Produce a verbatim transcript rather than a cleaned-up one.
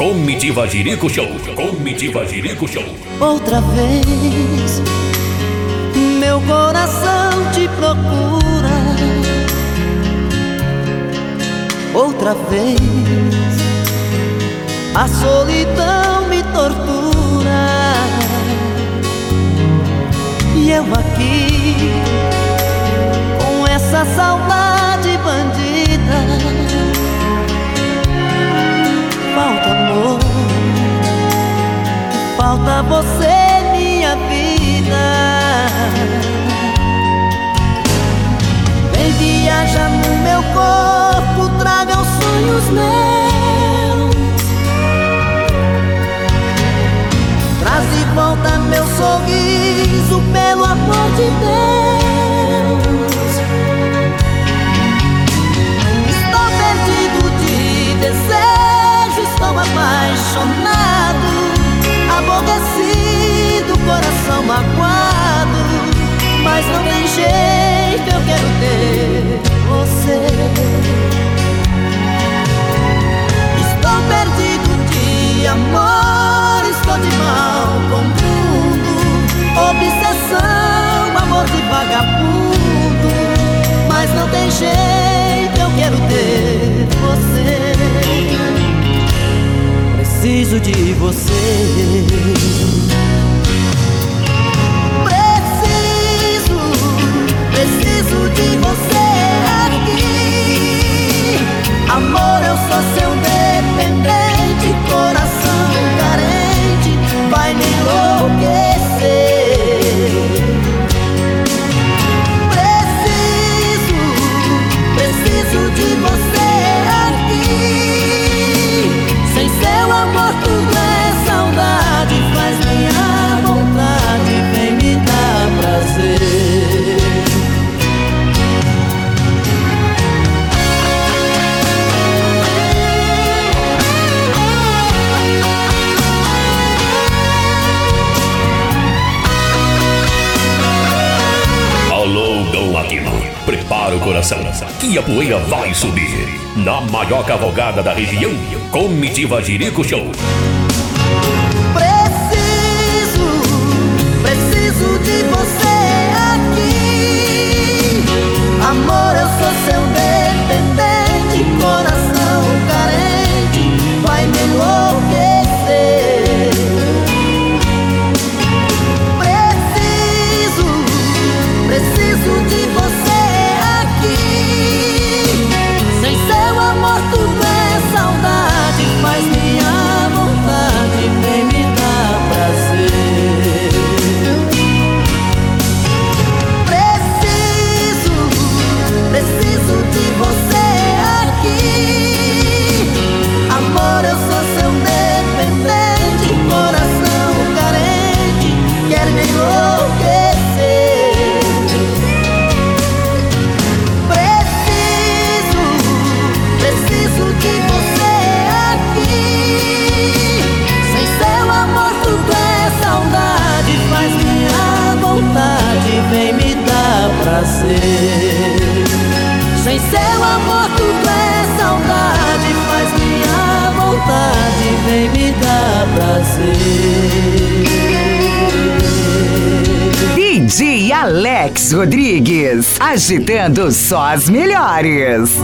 Comitiva Jerico Show. Comitiva Jerico Show. Outra vez meu coração te procura. Outra vez a solidão me tortura. E eu aqui com essa saudade bandida. Falta amor, falta você, minha vida. Vem viajar no meu corpo, traga os sonhos meus. Traz de volta meu sorriso, pelo amor de Deus. Estou perdido de desejo, estou apaixonado, aborrecido, coração magoado. Mas não tem jeito, eu quero ter você. Estou perdido de amor, estou de mal com o mundo. Obsessão, amor de vagabundo. Mas não tem jeito, eu quero ter você. Preciso de você. Preciso, preciso de você aqui. Amor, eu sou seu dependente, coração carente, vai me enlouquecer. Preciso, preciso de você aqui. Sem seu amor tudo é saudade, faz minha vontade, vem me dar prazer. Alô, Gão Latino, prepara o coração, que a poeira vai subir. Na maior cavalgada da região, Comitiva Jerico Show. Preciso, preciso de você aqui. Amor, eu sou seu dependente, coração carente, vai me enlouquecer. Preciso, preciso de você aqui. Sem seu amor tudo é saudade, faz minha vontade, vem me dar prazer. Preciso, preciso de você aqui. Amor, eu sou seu dependente, coração carente, quer me enlouquecer. Preciso, preciso de você aqui. Sem seu amor tudo é saudade, faz minha vontade, vem me dar prazer. Sem seu amor tudo é saudade, faz minha vontade, vem me dar prazer. D J Alex Rodrigues, agitando só as melhores.